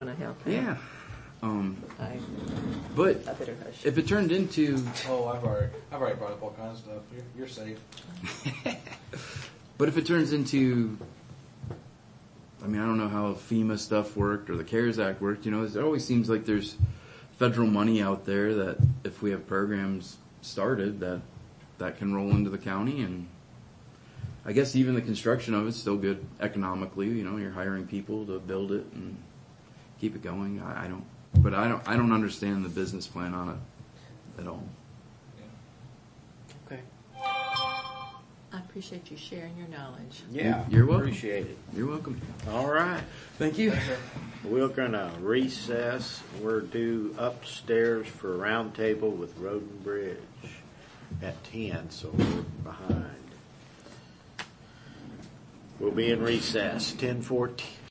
to help out. Yeah. I But better hush. if it turned into, Oh, I've already brought up all kinds of stuff. You're safe. but if it turns into, I mean, I don't know how FEMA stuff worked or the CARES Act worked. You know, it always seems like there's federal money out there that if we have programs started that can roll into the county, and I guess even the construction of it's still good economically. You know, you're hiring people to build it and keep it going. I don't understand the business plan on it at all. Okay. I appreciate you sharing your knowledge. Yeah. You're welcome. Appreciate it. You're welcome. All right. Thank you. We're going to recess. We're due upstairs for a round table with Road and Bridge at 10, so we're behind. We'll be in recess, 10:14.